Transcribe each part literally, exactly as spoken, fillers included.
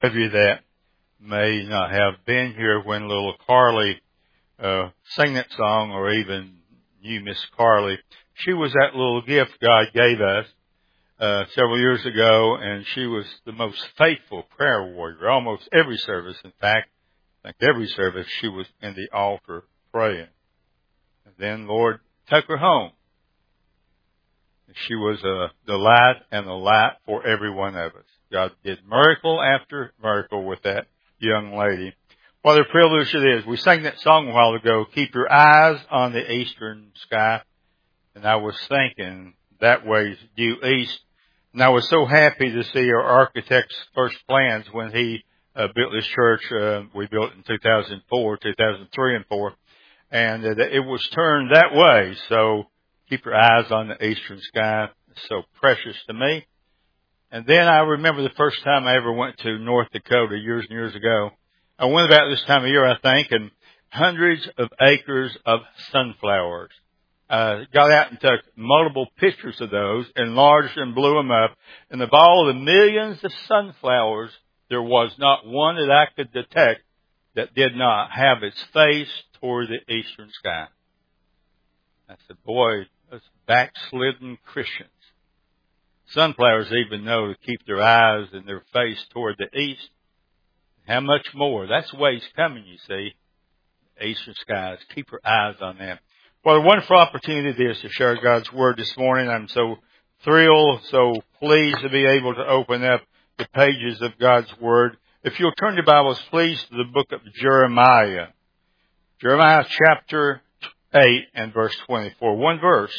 Of you that may not have been here when little Carly uh, sang that song, or even knew Miss Carly, she was that little gift God gave us uh, several years ago, and she was the most faithful prayer warrior. Almost every service, in fact, I think every service, she was in the altar praying. And then Lord took her home. She was a delight and a light for every one of us. God did miracle after miracle with that young lady. What a privilege it is. We sang that song a while ago, Keep Your Eyes on the Eastern Sky. And I was thinking, that way's due east. And I was so happy to see our architect's first plans when he uh, built this church. Uh, we built it in two thousand four, two thousand three and four. And uh, it was turned that way. So keep your eyes on the eastern sky. It's so precious to me. And then I remember the first time I ever went to North Dakota years and years ago. I went about this time of year, I think, and hundreds of acres of sunflowers. Uh, got out and took multiple pictures of those, enlarged and blew them up. And of all the millions of sunflowers, there was not one that I could detect that did not have its face toward the eastern sky. I said, boy, those backslidden Christians. Sunflowers even know to keep their eyes and their face toward the east. How much more? That's the way He's coming, you see. Eastern skies. Keep your eyes on them. Well, a wonderful opportunity it is to share God's Word this morning. I'm so thrilled, so pleased to be able to open up the pages of God's Word. If you'll turn your Bibles, please, to the book of Jeremiah. Jeremiah chapter eight and verse twenty-four. One verse.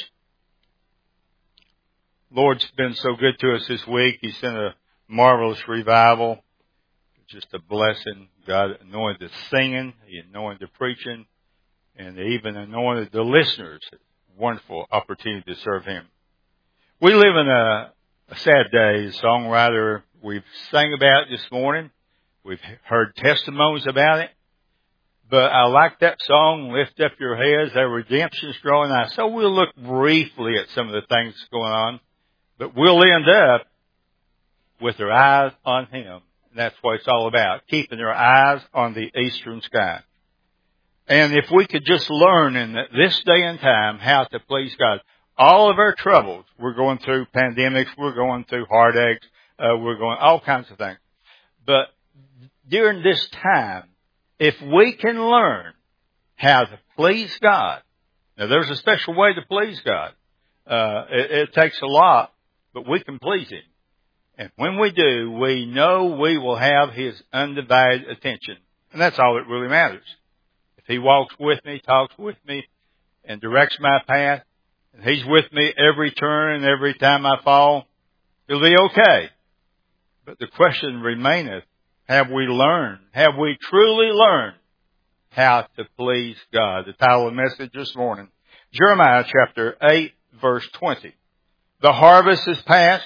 Lord's been so good to us this week. He sent a marvelous revival. Just a blessing. God anointed the singing. He anointed the preaching. And He even anointed the listeners. Wonderful opportunity to serve Him. We live in a, a sad day. The songwriter we've sang about this morning. We've heard testimonies about it. But I like that song, Lift Up Your Heads, that redemption's drawing nigh. So we'll look briefly at some of the things going on. But we'll end up with our eyes on Him. And that's what it's all about, keeping our eyes on the eastern sky. And if we could just learn in this day and time how to please God. All of our troubles, we're going through pandemics, we're going through heartaches, uh, we're going all kinds of things. But during this time, if we can learn how to please God, now there's a special way to please God. Uh, it, it takes a lot, but we can please Him. And when we do, we know we will have His undivided attention. And that's all that really matters. If He walks with me, talks with me, and directs my path, and He's with me every turn and every time I fall, it'll be okay. But the question remaineth, have we learned, have we truly learned how to please God? The title of the message this morning, Jeremiah chapter eight, verse twenty. The harvest is past.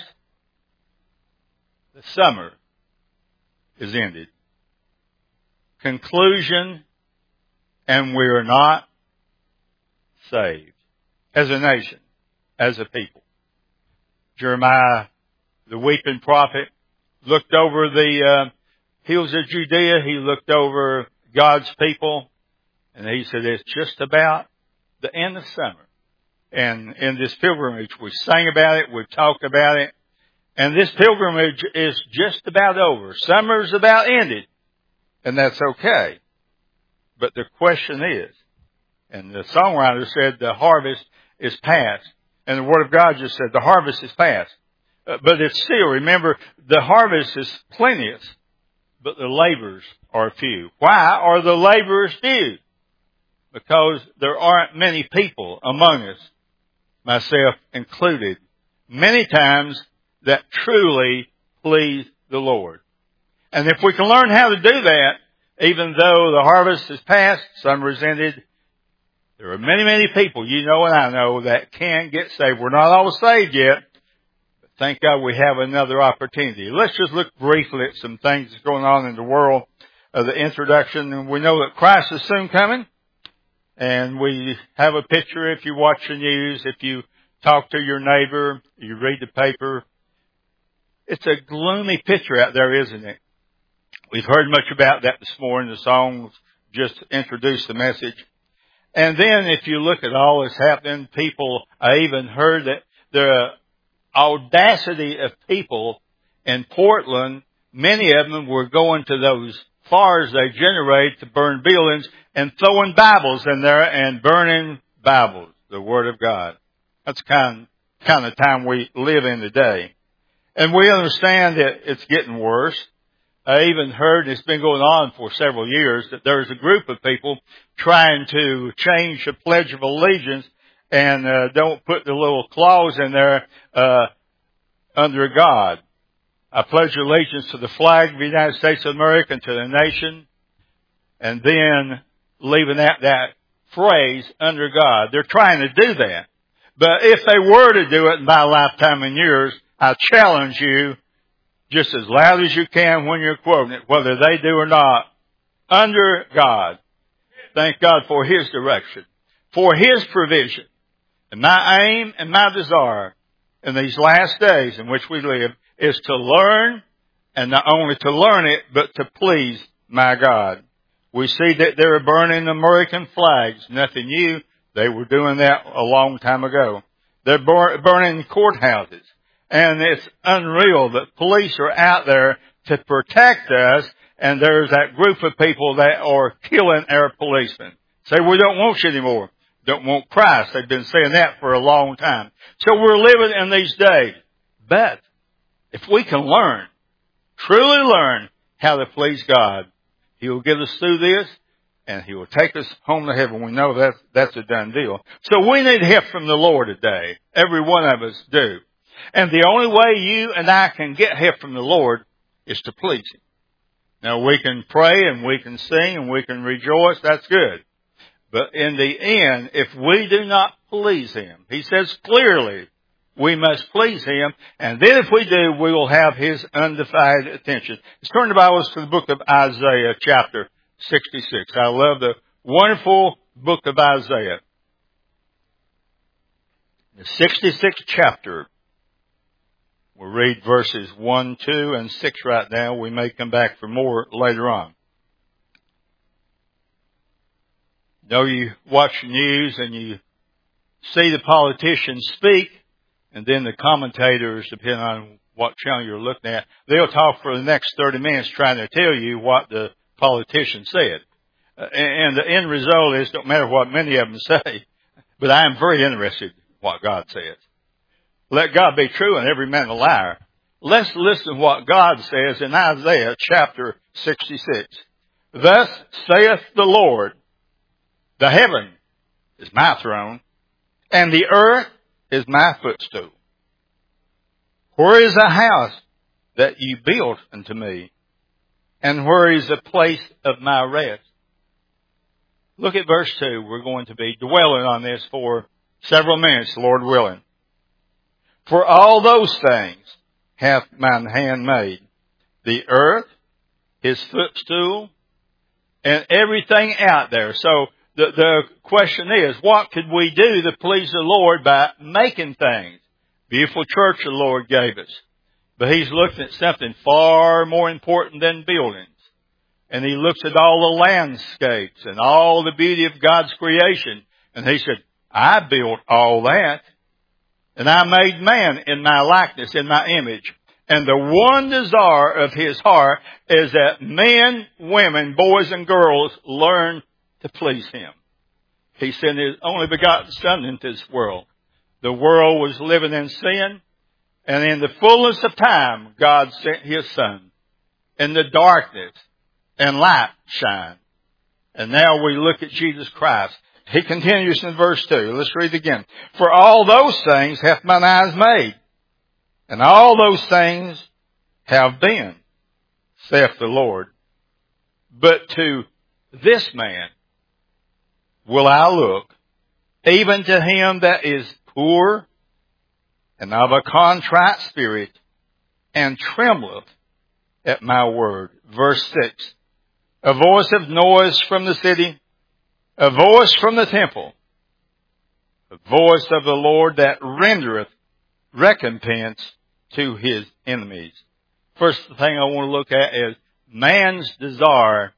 The summer is ended. Conclusion, and we are not saved as a nation, as a people. Jeremiah, the weeping prophet, looked over the uh, hills of Judea. He looked over God's people, and he said, it's just about the end of summer. And in this pilgrimage, we sang about it, we've talked about it, and this pilgrimage is just about over. Summer's about ended, and that's okay. But the question is, and the songwriter said the harvest is past, and the Word of God just said the harvest is past. Uh, but it's still, remember, the harvest is plenteous, but the laborers are few. Why are the laborers few? Because there aren't many people among us, myself included, many times that truly please the Lord. And if we can learn how to do that, even though the harvest is past, summer is ended, there are many, many people, you know and I know, that can get saved. We're not all saved yet, but thank God we have another opportunity. Let's just look briefly at some things that's going on in the world of the introduction. And we know that Christ is soon coming. And we have a picture if you watch the news, if you talk to your neighbor, you read the paper. It's a gloomy picture out there, isn't it? We've heard much about that this morning. The songs just introduced the message. And then if you look at all that's happening, people, I even heard that the audacity of people in Portland, many of them were going to those fires they generate to burn buildings and throwing Bibles in there and burning Bibles, the Word of God. That's the kind, kind of time we live in today. And we understand that it's getting worse. I even heard, and it's been going on for several years, that there's a group of people trying to change the Pledge of Allegiance and uh, don't put the little clause in there uh under God. I pledge allegiance to the flag of the United States of America and to the nation, and then leaving that, that phrase under God. They're trying to do that. But if they were to do it in my lifetime and yours, I challenge you, just as loud as you can when you're quoting it, whether they do or not, under God. Thank God for His direction, for His provision. And my aim and my desire in these last days in which we live is to learn, and not only to learn it, but to please my God. We see that they're burning American flags. Nothing new. They were doing that a long time ago. They're burning courthouses. And it's unreal that police are out there to protect us, and there's that group of people that are killing our policemen. Say, we don't want you anymore. Don't want Christ. They've been saying that for a long time. So we're living in these days. But if we can learn, truly learn how to please God, He will get us through this, and He will take us home to heaven. We know that that's a done deal. So we need help from the Lord today. Every one of us do. And the only way you and I can get help from the Lord is to please Him. Now we can pray and we can sing and we can rejoice. That's good. But in the end, if we do not please Him, He says clearly we must please Him. And then if we do, we will have His undivided attention. Let's turn the Bibles to the book of Isaiah chapter sixty-six. I love the wonderful book of Isaiah. The sixty-sixth chapter. We'll read verses one, two, and six right now. We may come back for more later on. Know you watch the news and you see the politicians speak, and then the commentators, depending on what channel you're looking at, they'll talk for the next thirty minutes trying to tell you what the politician said. Uh, and the end result is, don't matter what many of them say, but I am very interested in what God says. Let God be true and every man a liar. Let's listen to what God says in Isaiah chapter sixty-six. Thus saith the Lord, the heaven is my throne, and the earth is my footstool. Where is the house that you built unto me? And where is the place of my rest? Look at verse two. We're going to be dwelling on this for several minutes, Lord willing. For all those things hath mine hand made, the earth, His footstool, and everything out there. So the, the question is, what could we do to please the Lord by making things? Beautiful church the Lord gave us. But He's looking at something far more important than buildings. And He looks at all the landscapes and all the beauty of God's creation. And He said, I built all that. And I made man in my likeness, in my image. And the one desire of His heart is that men, women, boys and girls learn to please Him. He sent His only begotten Son into this world. The world was living in sin. And in the fullness of time, God sent His Son. In the darkness, and light shine. And now we look at Jesus Christ. He continues in verse two. Let's read it again. For all those things hath mine eyes made, and all those things have been, saith the Lord. But to this man will I look, even to him that is poor and of a contrite spirit, and trembleth at my word. Verse six. A voice of noise from the city, a voice from the temple, the voice of the Lord that rendereth recompense to His enemies. First thing I want to look at is man's desire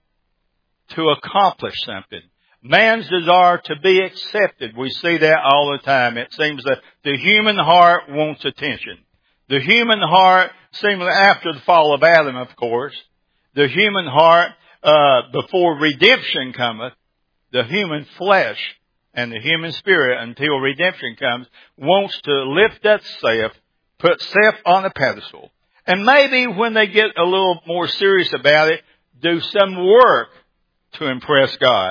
to accomplish something. Man's desire to be accepted. We see that all the time. It seems that the human heart wants attention. The human heart, seemingly after the fall of Adam, of course, the human heart, uh, before redemption cometh, the human flesh and the human spirit, until redemption comes, wants to lift up self, put self on a pedestal. And maybe when they get a little more serious about it, do some work to impress God.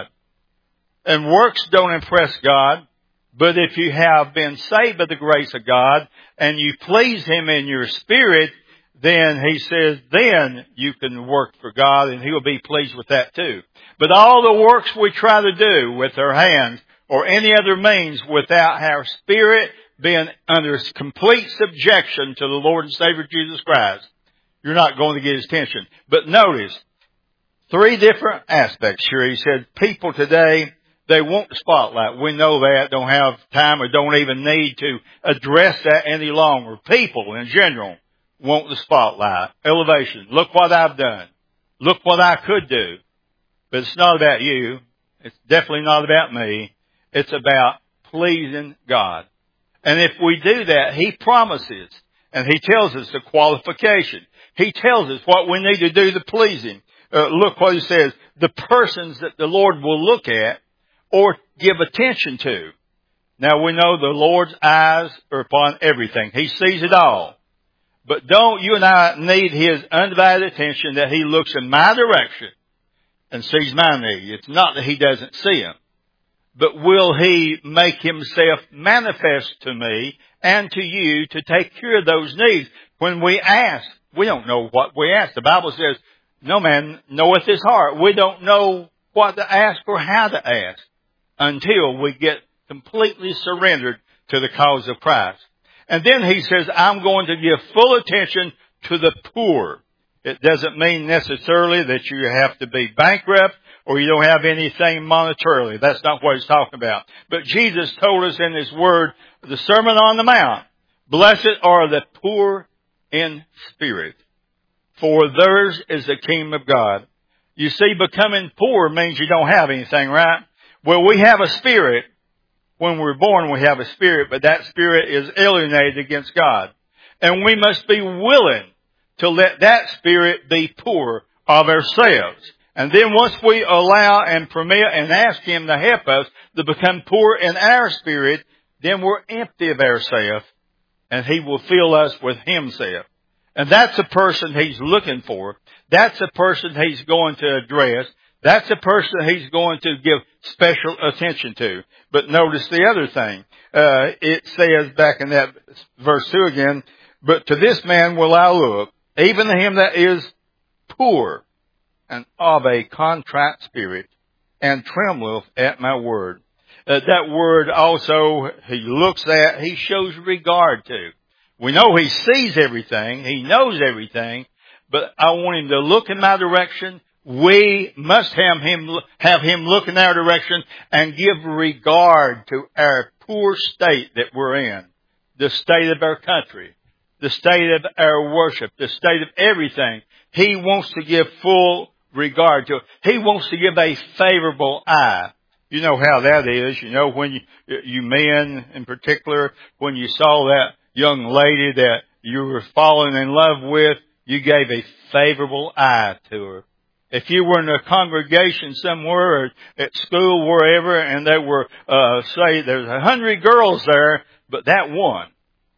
And works don't impress God, but if you have been saved by the grace of God and you please Him in your spirit, then He says, then you can work for God and He'll be pleased with that too. But all the works we try to do with our hands or any other means without our spirit being under complete subjection to the Lord and Savior Jesus Christ, you're not going to get His attention. But notice, three different aspects here. He said, people today, they want the spotlight. We know that, don't have time or don't even need to address that any longer. People in general want the spotlight, elevation. Look what I've done. Look what I could do. But it's not about you. It's definitely not about me. It's about pleasing God. And if we do that, He promises, and He tells us the qualification. He tells us what we need to do to please Him. Uh, look what He says. The persons that the Lord will look at or give attention to. Now we know the Lord's eyes are upon everything. He sees it all. But don't you and I need His undivided attention that He looks in my direction and sees my need. It's not that He doesn't see them. But will He make Himself manifest to me and to you to take care of those needs? When we ask, we don't know what we ask. The Bible says, no man knoweth his heart. We don't know what to ask or how to ask until we get completely surrendered to the cause of Christ. And then He says, I'm going to give full attention to the poor. It doesn't mean necessarily that you have to be bankrupt or you don't have anything monetarily. That's not what He's talking about. But Jesus told us in His Word, the Sermon on the Mount, blessed are the poor in spirit, for theirs is the kingdom of God. You see, becoming poor means you don't have anything, right? Well, we have a spirit. When we're born, we have a spirit, but that spirit is alienated against God. And we must be willing to let that spirit be poor of ourselves. And then once we allow and permit and ask Him to help us to become poor in our spirit, then we're empty of ourselves, and He will fill us with Himself. And that's the person He's looking for. That's the person He's going to address. That's the person He's going to give special attention to. But notice the other thing. Uh, it says back in that verse two again, but to this man will I look, even to him that is poor and of a contrite spirit, and trembleth at my word. Uh, that word also He looks at, He shows regard to. We know He sees everything, He knows everything, but I want Him to look in my direction. We must have Him, have Him look in our direction and give regard to our poor state that we're in. The state of our country. The state of our worship. The state of everything. He wants to give full regard to it. He wants to give a favorable eye. You know how that is. You know, when you, you men in particular, when you saw that young lady that you were falling in love with, you gave a favorable eye to her. If you were in a congregation somewhere or at school, wherever, and there were, uh, say, there's a hundred girls there, but that one,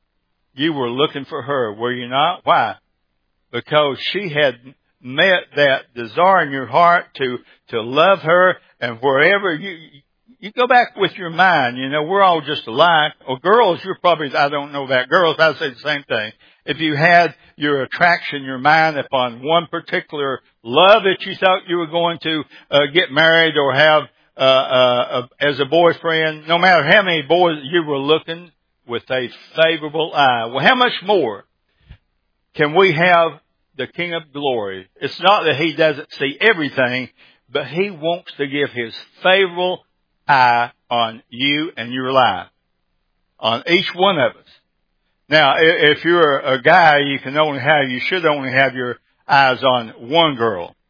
you were looking for her, were you not? Why? Because she had met that desire in your heart to, to love her, and wherever you, you go back with your mind, you know, we're all just alike. Or girls, you're probably, I don't know about girls, I'd say the same thing. If you had your attraction, your mind upon one particular love that you thought you were going to uh, get married or have uh, uh, as a boyfriend, no matter how many boys you were looking with a favorable eye. Well, how much more can we have the King of Glory? It's not that He doesn't see everything, but He wants to give His favorable eye on you and your life, on each one of us. Now, if you're a guy, you can only have, you should only have your eyes on one girl.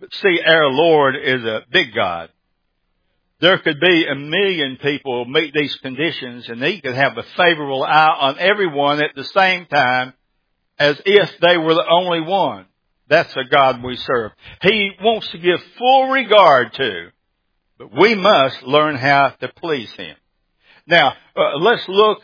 But see, our Lord is a big God. There could be a million people meet these conditions, and He could have a favorable eye on everyone at the same time as if they were the only one. That's the God we serve. He wants to give full regard to, but we must learn how to please Him. Now, uh, let's look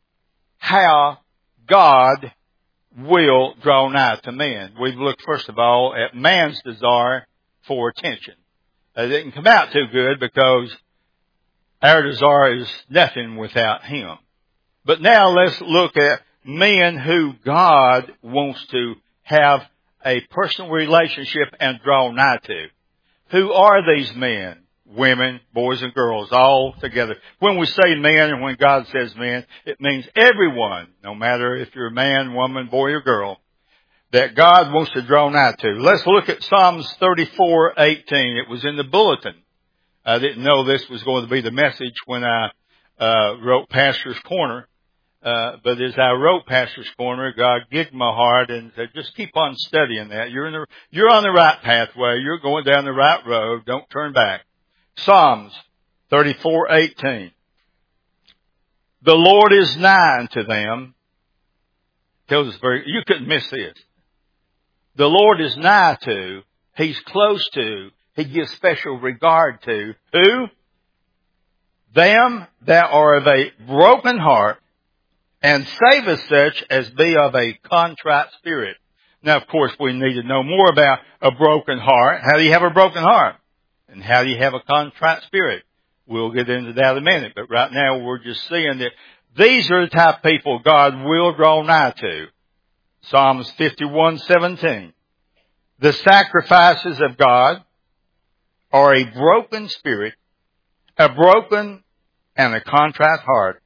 how God will draw nigh to men. We've looked, first of all, at man's desire for attention. It didn't come out too good because our desire is nothing without Him. But now let's look at men who God wants to have a personal relationship and draw nigh to. Who are these men? Women, boys and girls, all together. When we say men and when God says men, it means everyone, no matter if you're a man, woman, boy or girl, that God wants to draw nigh to. Let's look at Psalms thirty-four eighteen. It was in the bulletin. I didn't know this was going to be the message when I uh wrote Pastor's Corner. Uh, but as I wrote Pastor's Corner, God gigged my heart and said, just keep on studying that. You're in the, you're on the right pathway. You're going down the right road. Don't turn back. Psalms thirty-four eighteen. The Lord is nigh unto them. Tells us very, you couldn't miss this. The Lord is nigh to, He's close to, He gives special regard to, who? Them that are of a broken heart, and saveth such as be of a contrite spirit. Now, of course, we need to know more about a broken heart. How do you have a broken heart? And how do you have a contrite spirit? We'll get into that in a minute. But right now, we're just seeing that these are the type of people God will draw nigh to. Psalms fifty-one seventeen. The sacrifices of God are a broken spirit, a broken and a contrite heart.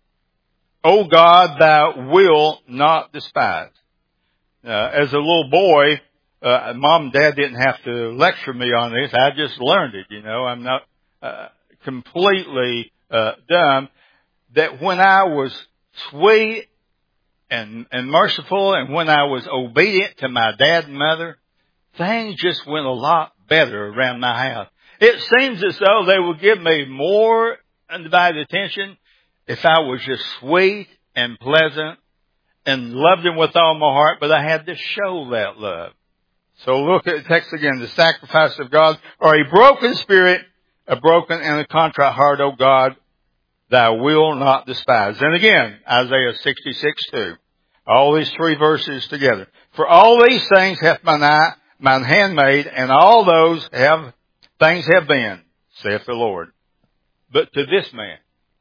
O God, Thou will not despise. Uh, as a little boy, uh, Mom and Dad didn't have to lecture me on this. I just learned it, you know. I'm not uh, completely uh, dumb. That when I was sweet and, and merciful and when I was obedient to my dad and mother, things just went a lot better around my house. It seems as though they would give me more undivided attention if I was just sweet and pleasant and loved Him with all my heart, but I had to show that love. So look at the text again. The sacrifice of God are a broken spirit, a broken and a contrite heart, O God, Thou will not despise. And again, Isaiah sixty-six two. All these three verses together. For all these things hath mine eye, mine hand made, and all those have things have been, saith the Lord. But to this man,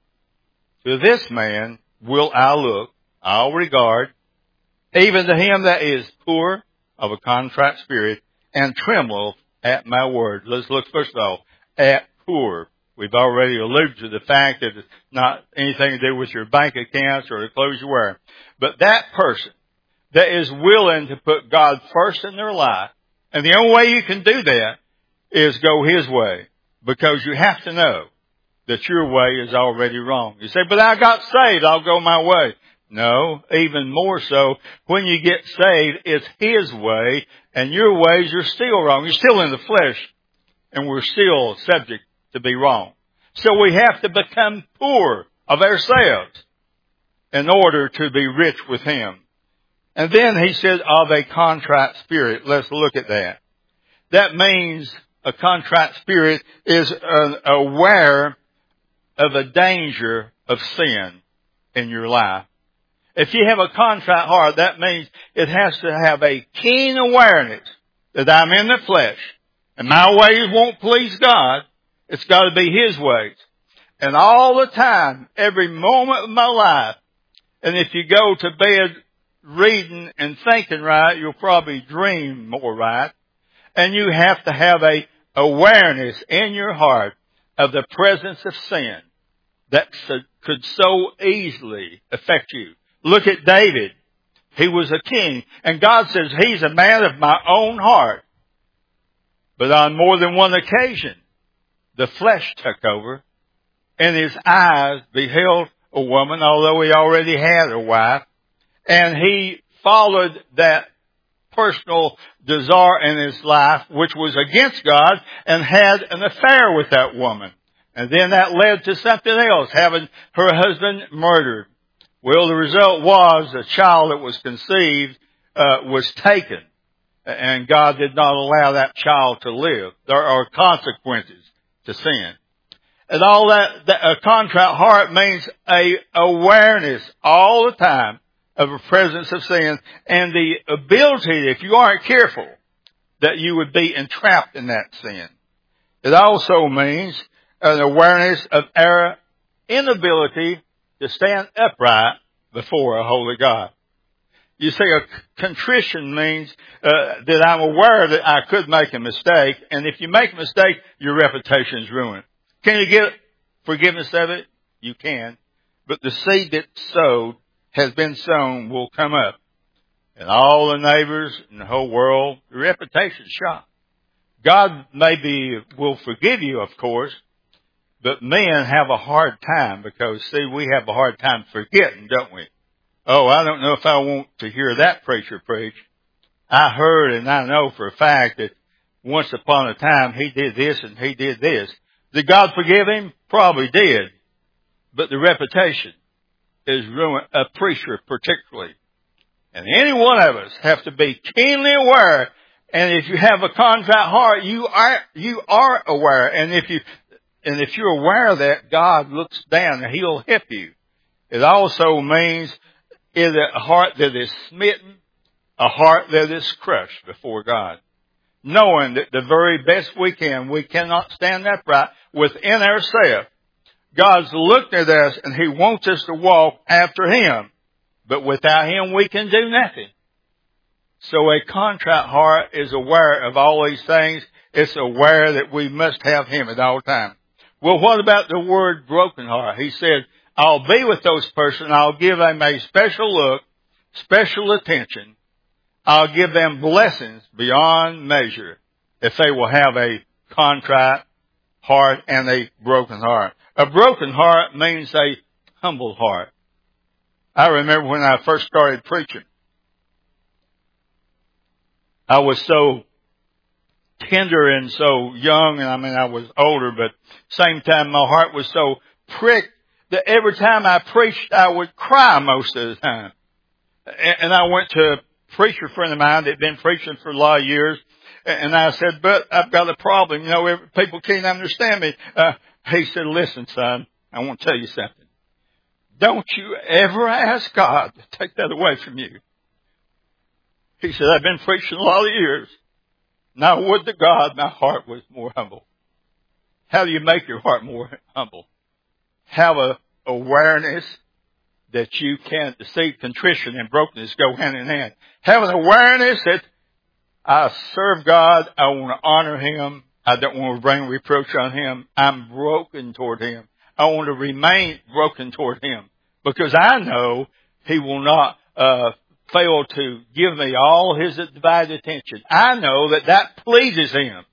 to this man will I look, I'll regard, even to him that is poor of a contrite spirit, and trembleth at my word. Let's look first of all at poor. We've already alluded to the fact that it's not anything to do with your bank accounts or the clothes you wear. But that person that is willing to put God first in their life, and the only way you can do that is go His way, because you have to know that your way is already wrong. You say, but I got saved, I'll go my way. No, even more so, when you get saved, it's His way, and your ways are still wrong. You're still in the flesh, and we're still subject to be wrong. So we have to become poor of ourselves in order to be rich with Him. And then He said, of a contrite spirit. Let's look at that. That means a contrite spirit is uh, aware of a danger of sin in your life. If you have a contrite heart, that means it has to have a keen awareness that I'm in the flesh and my ways won't please God. It's got to be His ways. And all the time, every moment of my life, and if you go to bed reading and thinking right, you'll probably dream more right. And you have to have a awareness in your heart of the presence of sin that could so easily affect you. Look at David. He was a king, and God says he's a man of my own heart. But on more than one occasion, the flesh took over, and his eyes beheld a woman, although he already had a wife, and he followed that personal desire in his life, which was against God, and had an affair with that woman. And then that led to something else, having her husband murdered. Well, the result was a child that was conceived uh, was taken. And God did not allow that child to live. There are consequences to sin. And all that, that a contrite heart means a awareness all the time of the presence of sin and the ability, if you aren't careful, that you would be entrapped in that sin. It also means an awareness of our inability to stand upright before a holy God. You see, a contrition means uh, that I'm aware that I could make a mistake, and if you make a mistake, your reputation is ruined. Can you get forgiveness of it? You can. But the seed that's sowed has been sown will come up. And all the neighbors in the whole world, your reputation is shot. God maybe will forgive you, of course, but men have a hard time because, see, we have a hard time forgetting, don't we? Oh, I don't know if I want to hear that preacher preach. I heard and I know for a fact that once upon a time he did this and he did this. Did God forgive him? Probably did. But the reputation is ruined, a preacher particularly. And any one of us have to be keenly aware. And if you have a contrite heart, you are, you are aware. And if you, and if you're aware of that, God looks down and He'll help you. It also means is a heart that is smitten, a heart that is crushed before God. Knowing that the very best we can, we cannot stand upright within ourselves. God's looked at us and He wants us to walk after Him. But without Him, we can do nothing. So a contrite heart is aware of all these things. It's aware that we must have Him at all times. Well, what about the word broken heart? He said, I'll be with those persons. I'll give them a special look, special attention. I'll give them blessings beyond measure if they will have a contrite heart and a broken heart. A broken heart means a humble heart. I remember when I first started preaching, I was so tender and so young, and I mean I was older, but same time my heart was so pricked that every time I preached, I would cry most of the time. And I went to a preacher friend of mine that had been preaching for a lot of years, and I said, but I've got a problem. You know, people can't understand me. Uh, he said, listen, son, I want to tell you something. Don't you ever ask God to take that away from you. He said, I've been preaching a lot of years. Now, would to God my heart was more humble. How do you make your heart more humble? Have a awareness that you can see contrition and brokenness go hand in hand. Have an awareness that I serve God. I want to honor Him. I don't want to bring reproach on Him. I'm broken toward Him. I want to remain broken toward Him because I know He will not uh fail to give me all His divided attention. I know that that pleases Him.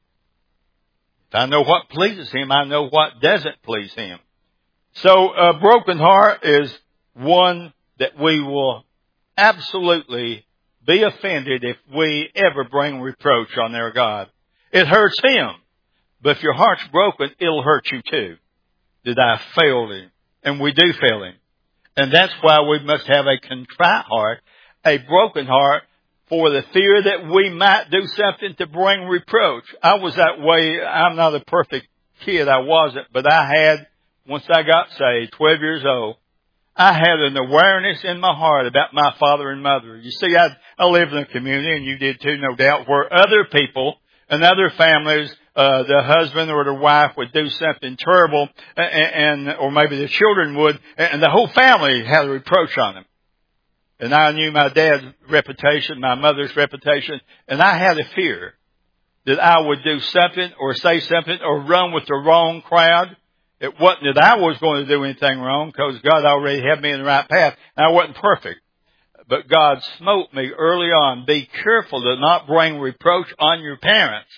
If I know what pleases Him, I know what doesn't please Him. So a broken heart is one that we will absolutely be offended if we ever bring reproach on their God. It hurts Him. But if your heart's broken, it'll hurt you too. Did I fail Him? And we do fail Him. And that's why we must have a contrite heart, a broken heart, for the fear that we might do something to bring reproach. I was that way. I'm not a perfect kid. I wasn't. But I had, once I got saved, twelve years old, I had an awareness in my heart about my father and mother. You see, I, I lived in a community, and you did too, no doubt, where other people and other families, uh, the husband or the wife would do something terrible, and, and or maybe the children would, and the whole family had a reproach on them. And I knew my dad's reputation, my mother's reputation, and I had a fear that I would do something or say something or run with the wrong crowd. It wasn't that I was going to do anything wrong because God already had me in the right path, and I wasn't perfect. But God smote me early on. Be careful to not bring reproach on your parents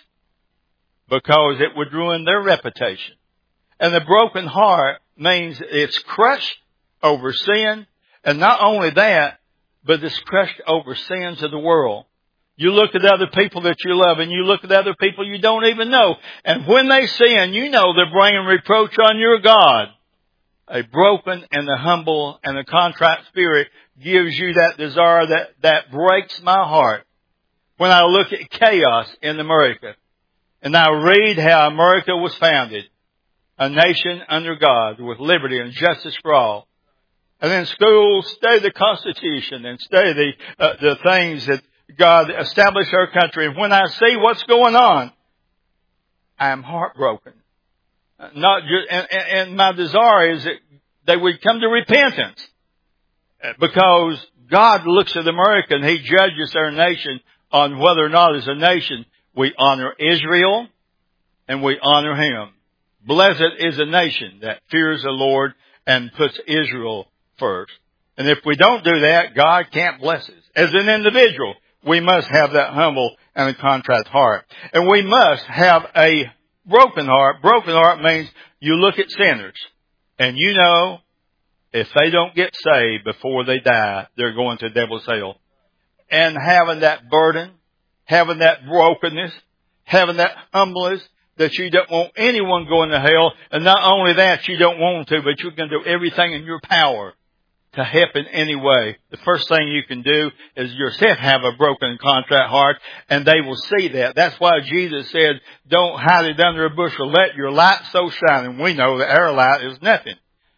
because it would ruin their reputation. And the broken heart means it's crushed over sin, and not only that, but it's crushed over sins of the world. You look at other people that you love, and you look at other people you don't even know. And when they sin, you know they're bringing reproach on your God. A broken and the humble and the contrite spirit gives you that desire that, that breaks my heart. When I look at chaos in America, and I read how America was founded, a nation under God with liberty and justice for all. And then schools study the Constitution and study the, uh, the things that God established our country. And when I see what's going on, I am heartbroken. Not just, and, and my desire is that they would come to repentance, because God looks at America and He judges our nation on whether or not as a nation we honor Israel and we honor Him. Blessed is a nation that fears the Lord and puts Israel first. And if we don't do that, God can't bless us. As an individual, we must have that humble and a contrite heart. And we must have a broken heart. Broken heart means you look at sinners and you know if they don't get saved before they die, they're going to devil's hell. And having that burden, having that brokenness, having that humbleness that you don't want anyone going to hell. And not only that, you don't want to, but you're going to do everything in your power to help in any way. The first thing you can do is yourself have a broken and contrite heart, and they will see that. That's why Jesus said, don't hide it under a bushel. Let your light so shine. And we know that our light is nothing,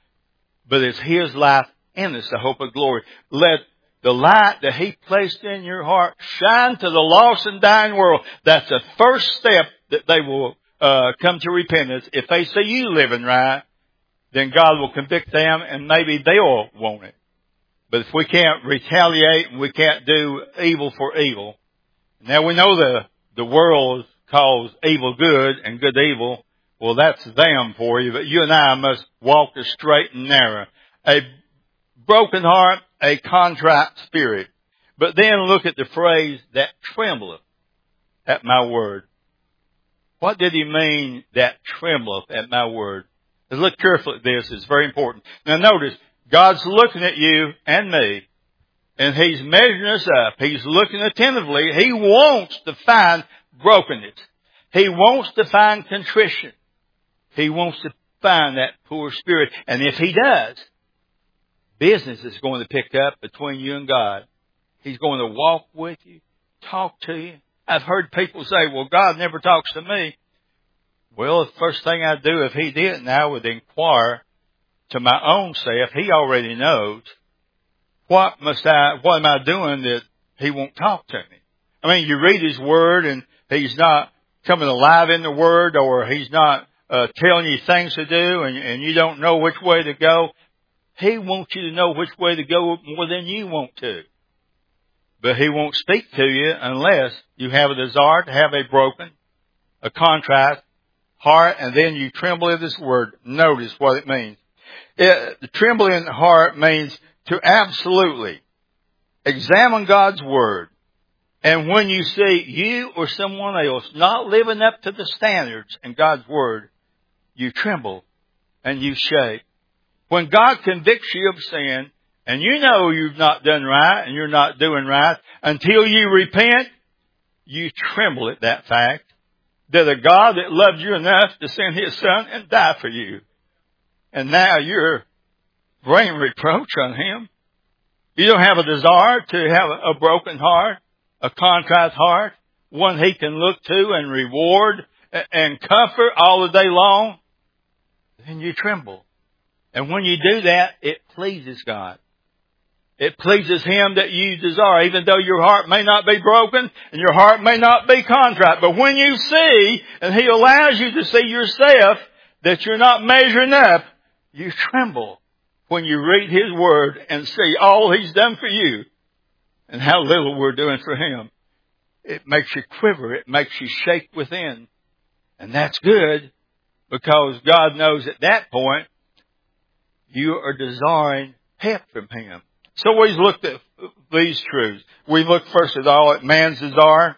but it's His light in us, the hope of glory. Let the light that He placed in your heart shine to the lost and dying world. That's the first step that they will uh, come to repentance. If they see you living right, then God will convict them and maybe they'll want it. But if we can't retaliate and we can't do evil for evil. Now we know the, the world calls evil good and good evil. Well, that's them for you. But you and I must walk the straight and narrow. A broken heart, a contrite spirit. But then look at the phrase, that trembleth at my word. What did He mean, that trembleth at my word? Let's look carefully at this. It's very important. Now notice, God's looking at you and me, and He's measuring us up. He's looking attentively. He wants to find brokenness. He wants to find contrition. He wants to find that poor spirit. And if He does, business is going to pick up between you and God. He's going to walk with you, talk to you. I've heard people say, well, God never talks to me. Well, the first thing I'd do if He didn't, I would inquire to my own self. He already knows. What must I, what am I doing that He won't talk to me? I mean, you read His Word and He's not coming alive in the Word, or He's not uh, telling you things to do, and, and you don't know which way to go. He wants you to know which way to go more than you want to. But He won't speak to you unless you have a desire to have a broken, a contrite heart, and then you tremble at His word. Notice what it means. It, the trembling heart means to absolutely examine God's word. And when you see you or someone else not living up to the standards in God's word, you tremble and you shake. When God convicts you of sin, and you know you've not done right and you're not doing right, until you repent, you tremble at that fact that a God that loved you enough to send His Son and die for you. And now you're bringing reproach on Him. You don't have a desire to have a broken heart, a contrite heart, one He can look to and reward and comfort all the day long. Then you tremble. And when you do that, it pleases God. It pleases Him that you desire, even though your heart may not be broken and your heart may not be contrite. But when you see, and He allows you to see yourself, that you're not measuring up, you tremble when you read His Word and see all He's done for you and how little we're doing for Him. It makes you quiver. It makes you shake within. And that's good, because God knows at that point you are desiring help from Him. So we've looked at these truths. We looked first of all at man's desire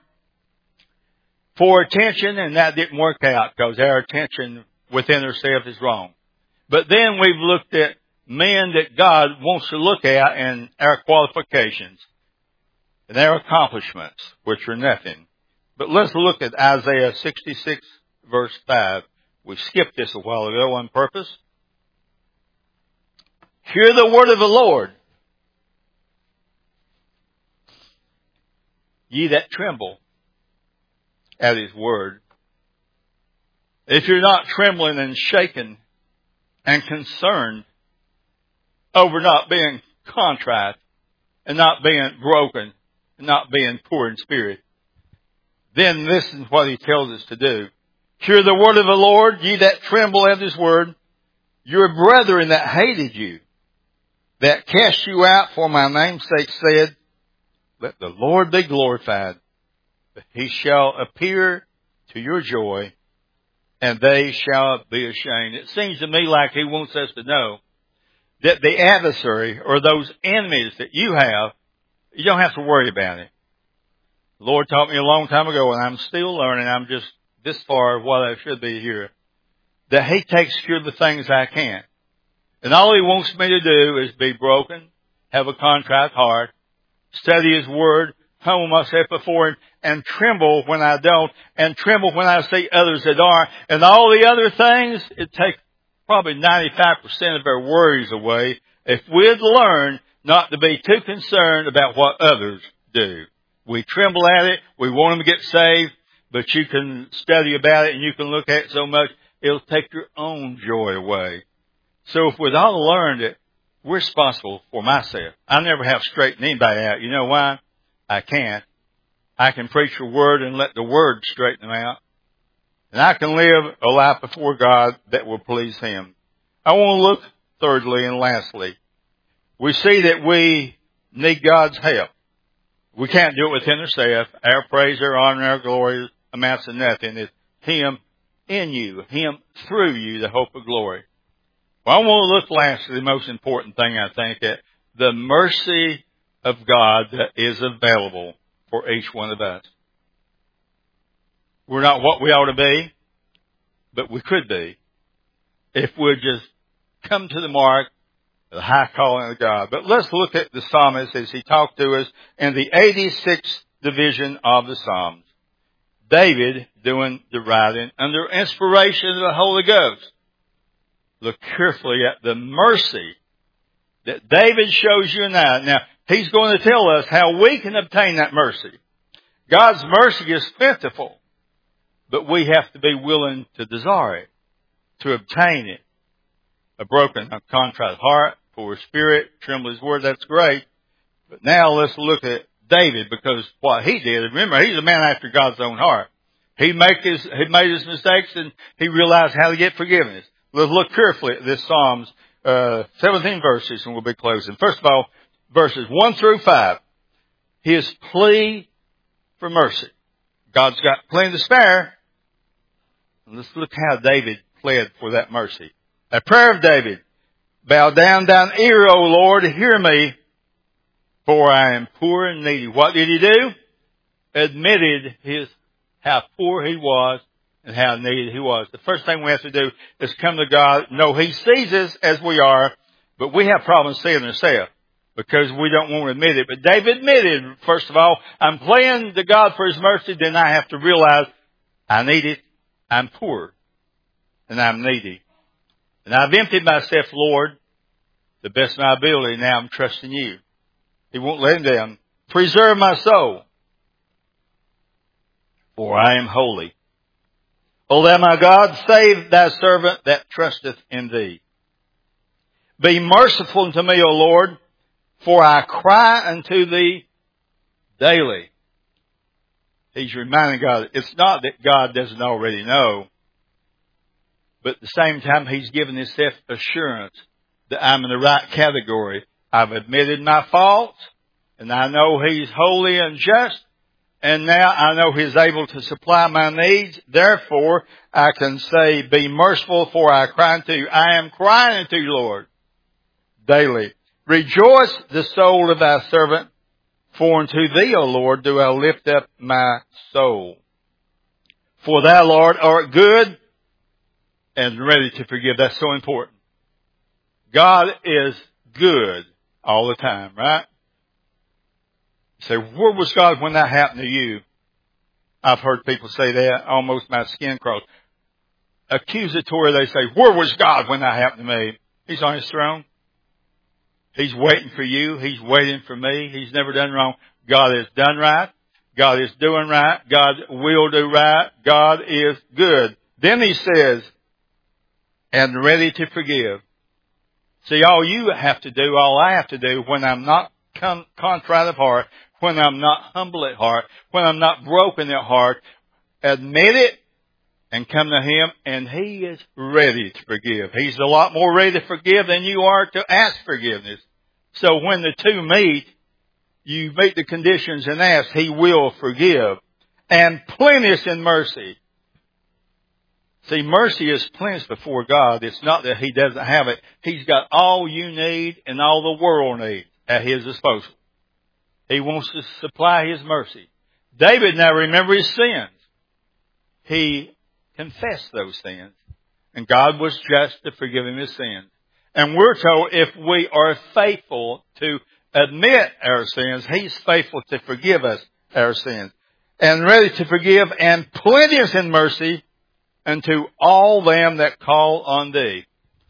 for attention, and that didn't work out because our attention within ourselves is wrong. But then we've looked at men that God wants to look at and our qualifications. and their accomplishments, which are nothing. But let's look at Isaiah sixty-six, verse five. We skipped this a while ago on purpose. Hear the word of the Lord, ye that tremble at his word. If you're not trembling and shaken and concerned over not being contrite and not being broken and not being poor in spirit, then this is what he tells us to do. Hear the word of the Lord, ye that tremble at his word, your brethren that hated you, that cast you out for my name's sake, said, let the Lord be glorified, but he shall appear to your joy, and they shall be ashamed. It seems to me like he wants us to know that the adversary or those enemies that you have, you don't have to worry about it. The Lord taught me a long time ago, and I'm still learning. I'm just this far of what I should be here. That he takes care of the things I can't. And all he wants me to do is be broken, have a contrite heart, study his word, humble myself before him, and tremble when I don't, and tremble when I see others that are. And all the other things, it takes probably ninety-five percent of our worries away if we'd learn not to be too concerned about what others do. We tremble at it, we want them to get saved, but you can study about it and you can look at it so much, it'll take your own joy away. So if we'd all learned it, we're responsible for myself. I never have straightened anybody out. You know why? I can't. I can preach the word and let the word straighten them out. And I can live a life before God that will please him. I want to look thirdly and lastly. We see that we need God's help. We can't do it within ourselves. Our praise, our honor, our glory amounts to nothing. It's him in you, him through you, the hope of glory. Well, I want to look lastly, the most important thing I think, at the mercy of God that is available for each one of us. We're not what we ought to be, but we could be if we'd just come to the mark of the high calling of God. But let's look at the psalmist as he talked to us in the eighty-sixth division of the Psalms. David doing the writing under inspiration of the Holy Ghost. Look carefully at the mercy that David shows you and I. Now, he's going to tell us how we can obtain that mercy. God's mercy is plentiful, but we have to be willing to desire it, to obtain it. A broken, a contrite heart, poor spirit, tremble his word, that's great. But now let's look at David, because what he did, remember, he's a man after God's own heart. He make his, he made his mistakes and he realized how to get forgiveness. Let's look carefully at this Psalms, uh, seventeen verses, and we'll be closing. First of all, verses one through five. His plea for mercy. God's got plenty to spare. And let's look how David pled for that mercy. A prayer of David. Bow down thine ear, O Lord, hear me, for I am poor and needy. What did he do? Admitted his, how poor he was and how needy he was. The first thing we have to do is come to God. No, he sees us as we are, but we have problems seeing ourselves because we don't want to admit it. But David admitted, first of all, I'm praying to God for his mercy, then I have to realize I need it. I'm poor and I'm needy. And I've emptied myself, Lord, the best of my ability. Now I'm trusting you. He won't let him down. Preserve my soul, for I am holy. O thou my God, save thy servant that trusteth in thee. Be merciful unto me, O Lord, for I cry unto thee daily. He's reminding God, it's not that God doesn't already know, but at the same time, he's given himself assurance that I'm in the right category. I've admitted my faults, and I know he's holy and just, and now I know he's able to supply my needs. Therefore, I can say, be merciful, for I cry unto you. I am crying unto you, Lord, daily. Rejoice the soul of thy servant, for unto thee, O Lord, do I lift up my soul. For thou, Lord, art good and ready to forgive. That's so important. God is good all the time, right? Say, where was God when that happened to you? I've heard people say that, almost my skin crawls. Accusatory, they say, where was God when that happened to me? He's on his throne. He's waiting for you. He's waiting for me. He's never done wrong. God has done right. God is doing right. God will do right. God is good. Then he says, and ready to forgive. See, all you have to do, all I have to do when I'm not con- contrite of heart, when I'm not humble at heart, when I'm not broken at heart, admit it and come to him, and he is ready to forgive. He's a lot more ready to forgive than you are to ask forgiveness. So when the two meet, you meet the conditions and ask, he will forgive. And plenteous in mercy. See, mercy is plenteous before God. It's not that he doesn't have it. He's got all you need and all the world needs at his disposal. He wants to supply his mercy. David now remember his sins. He confessed those sins. And God was just to forgive him his sins. And we're told if we are faithful to admit our sins, he's faithful to forgive us our sins. And ready to forgive and plenteous in mercy unto all them that call on thee.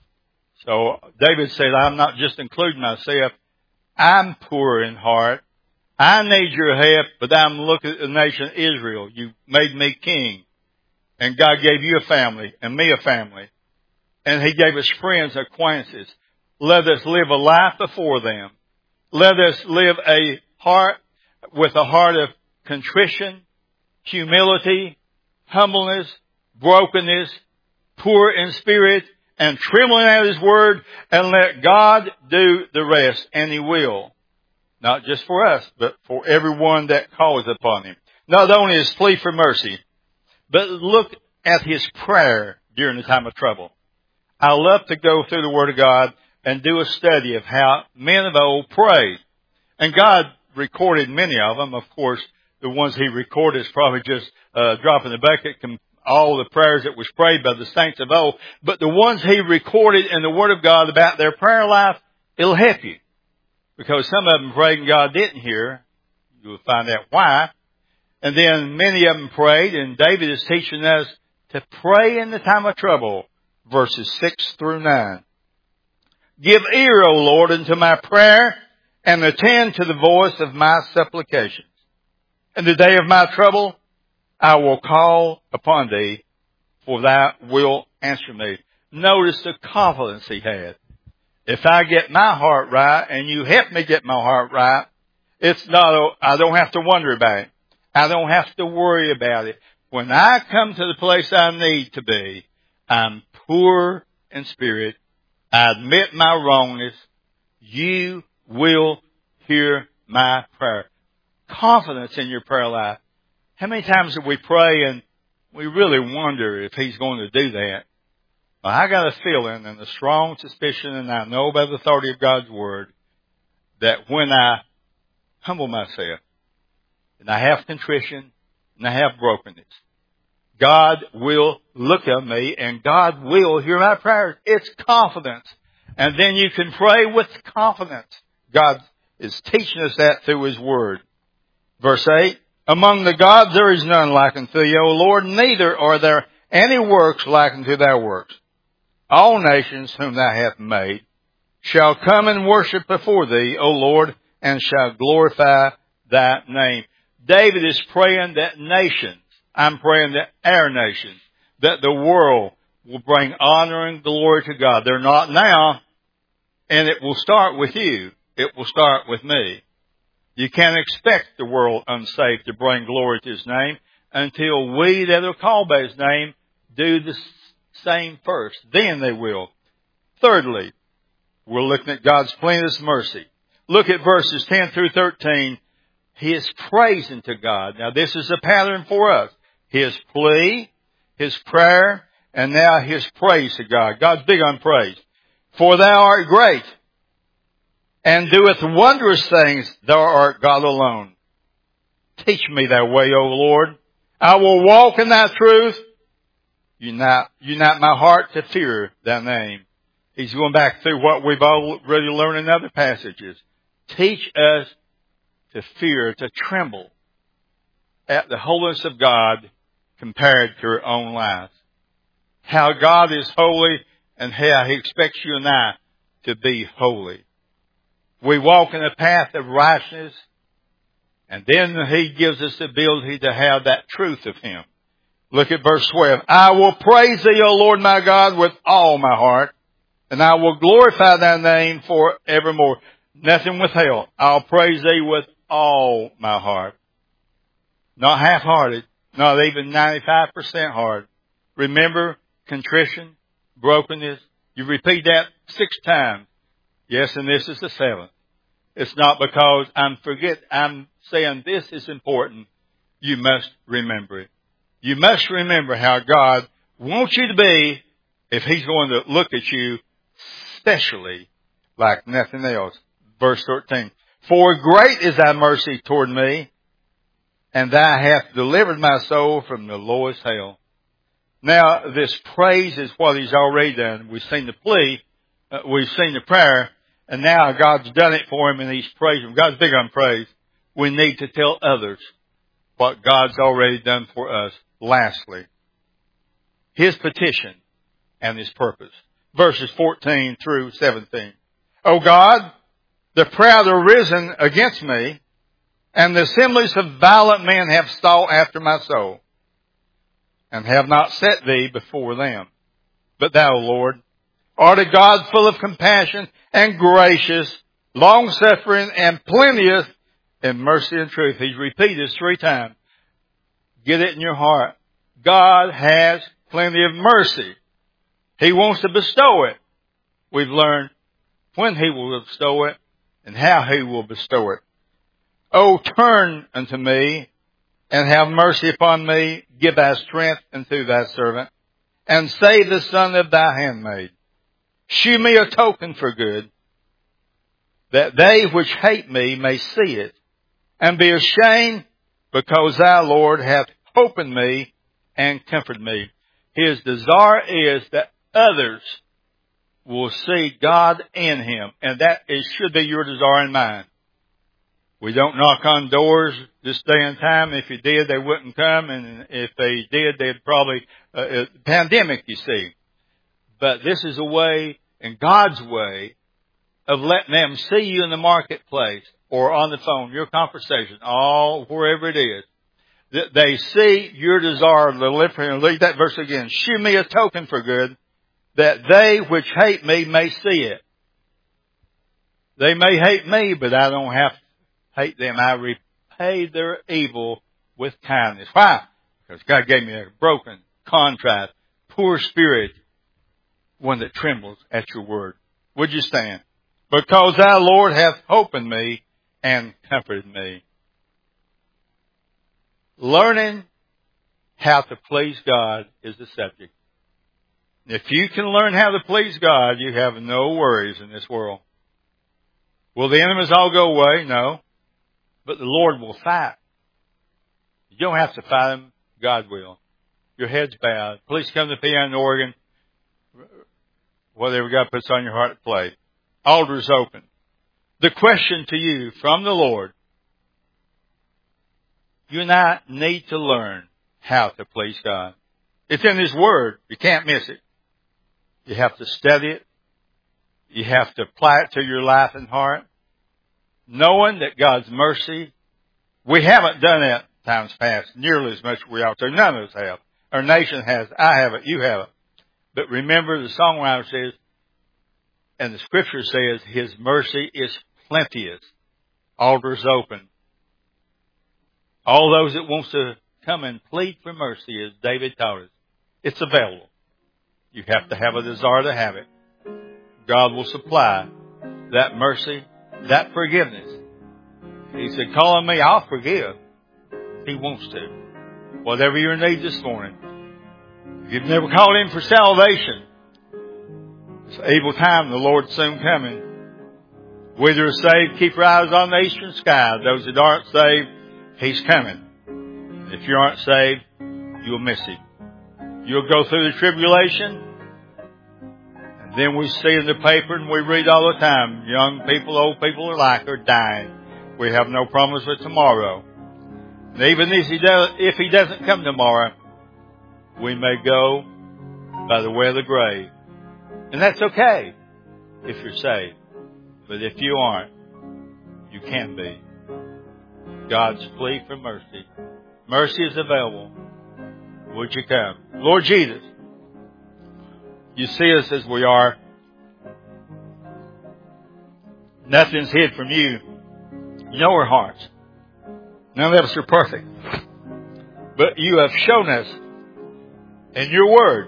So David said, I'm not just including myself. I'm poor in heart. I need your help, but I'm looking at the nation of Israel. You made me king. And God gave you a family and me a family. And he gave us friends, acquaintances. Let us live a life before them. Let us live a heart with a heart of contrition, humility, humbleness, brokenness, poor in spirit, and trembling at his word, and let God do the rest, and he will. Not just for us, but for everyone that calls upon him. Not only his plea for mercy, but look at his prayer during the time of trouble. I love to go through the Word of God and do a study of how men of old prayed. And God recorded many of them. Of course, the ones he recorded is probably just uh, drop in the bucket, all the prayers that was prayed by the saints of old. But the ones he recorded in the Word of God about their prayer life, it'll help you. Because some of them prayed and God didn't hear. You'll find out why. And then many of them prayed, and David is teaching us to pray in the time of trouble. Verses six through nine. Give ear, O Lord, unto my prayer, and attend to the voice of my supplications. In the day of my trouble, I will call upon thee, for thou wilt answer me. Notice the confidence he had. If I get my heart right, and you help me get my heart right, it's not, a, I don't have to wonder about it. I don't have to worry about it. When I come to the place I need to be, I'm poor in spirit. I admit my wrongness. You will hear my prayer. Confidence in your prayer life. How many times have we pray and we really wonder if he's going to do that? Well, I got a feeling and a strong suspicion, and I know by the authority of God's Word, that when I humble myself, and I have contrition, and I have brokenness, God will look at me and God will hear my prayers. It's confidence. And then you can pray with confidence. God is teaching us that through his word. Verse eight, among the gods there is none like unto thee, O Lord, neither are there any works like unto thy works. All nations whom thou hast made shall come and worship before thee, O Lord, and shall glorify thy name. David is praying that nations, I'm praying that our nation, that the world will bring honor and glory to God. They're not now, and it will start with you. It will start with me. You can't expect the world unsaved to bring glory to his name until we that are called by his name do the same first. Then they will. Thirdly, we're looking at God's plenteous mercy. Look at verses ten through thirteen. He is praising to God. Now this is a pattern for us. His plea, his prayer, and now his praise to God. God's big on praise. For thou art great, and doeth wondrous things. Thou art God alone. Teach me thy way, O Lord. I will walk in thy truth. Unite, unite my heart to fear thy name. He's going back through what we've already learned in other passages. Teach us to fear, to tremble at the holiness of God compared to our own lives. How God is holy and how He expects you and I to be holy. We walk in a path of righteousness, and then He gives us the ability to have that truth of Him. Look at verse twelve. I will praise Thee, O Lord my God, with all my heart, and I will glorify Thy name forevermore. Nothing withheld. I'll praise Thee with all my heart. Not half-hearted, not even ninety-five percent hard. Remember, contrition, brokenness. You repeat that six times. Yes, and this is the seventh. It's not because I'm forget. I'm saying this is important. You must remember it. You must remember how God wants you to be if He's going to look at you specially like nothing else. Verse thirteen. For great is Thy mercy toward me, and Thou hast delivered my soul from the lowest hell. Now, this praise is what He's already done. We've seen the plea, uh, we've seen the prayer, and now God's done it for him and He's praised him. God's big on praise. We need to tell others what God's already done for us. Lastly, His petition and His purpose. Verses fourteen through seventeen. O God, the proud are risen against me, and the assemblies of violent men have sought after my soul, and have not set Thee before them. But Thou, Lord, art a God full of compassion and gracious, long-suffering, and plenteous in mercy and truth. He's repeated this three times. Get it in your heart. God has plenty of mercy. He wants to bestow it. We've learned when He will bestow it and how He will bestow it. Oh, turn unto me and have mercy upon me. Give Thy strength unto Thy servant, and save the son of Thy handmaid. Shew me a token for good, that they which hate me may see it, and be ashamed, because Thou, Lord, hast opened me and comforted me. His desire is that others will see God in him, and that is, should be your desire and mine. We don't knock on doors this day and time. If you did, they wouldn't come, and if they did, they'd probably uh, uh, pandemic. You see, but this is a way, in God's way, of letting them see you in the marketplace or on the phone, your conversation, all wherever it is. They see your desire to live for Him. Read that verse again. Shew me a token for good, that they which hate me may see it. They may hate me, but I don't have to hate them. I repay their evil with kindness. Why? Because God gave me a broken, contrite, poor spirit, one that trembles at your word. Would you stand? Because Thou, Lord, hast opened me and comforted me. Learning how to please God is the subject. If you can learn how to please God, you have no worries in this world. Will the enemies all go away? No. But the Lord will fight. You don't have to fight them. God will. Your head's bowed. Please come to the piano and organ. Whatever God puts on your heart to play. Altar's open. The question to you from the Lord. You and I need to learn how to please God. It's in His Word. You can't miss it. You have to study it. You have to apply it to your life and heart. Knowing that God's mercy, we haven't done that times past nearly as much as we ought to. None of us have. Our nation has. I haven't. You haven't. But remember, the songwriter says, and the Scripture says, His mercy is plenteous. Altars open. All those that wants to come and plead for mercy, as David taught us, it's available. You have to have a desire to have it. God will supply that mercy, that forgiveness. He said, call on me, I'll forgive. He wants to. Whatever your need this morning. If you've never called Him for salvation, it's an evil time, the Lord's soon coming. Whether you're saved, keep your eyes on the eastern sky. Those that aren't saved, He's coming. If you aren't saved, you'll miss Him. You'll go through the tribulation. Then we see in the paper and we read all the time, young people, old people alike are dying. We have no promise of tomorrow. And even if he, does, if he doesn't come tomorrow, we may go by the way of the grave. And that's okay if you're saved. But if you aren't, you can be. God's plea for mercy. Mercy is available. Would you come? Lord Jesus, you see us as we are. Nothing's hid from you. You know our hearts. None of us are perfect. But you have shown us in your word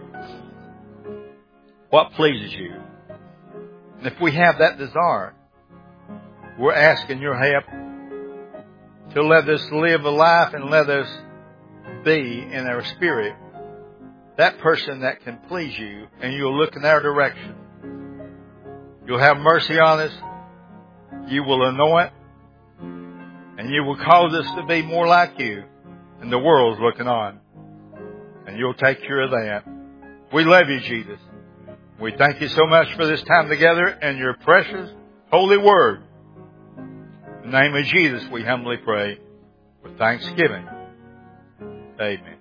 what pleases you. And if we have that desire, we're asking your help to let us live a life and let us be in our spirit that person that can please you, and you'll look in our direction. You'll have mercy on us. You will anoint, and you will cause us to be more like you, and the world's looking on. And you'll take care of that. We love you, Jesus. We thank you so much for this time together and your precious holy word. In the name of Jesus, we humbly pray with thanksgiving. Amen.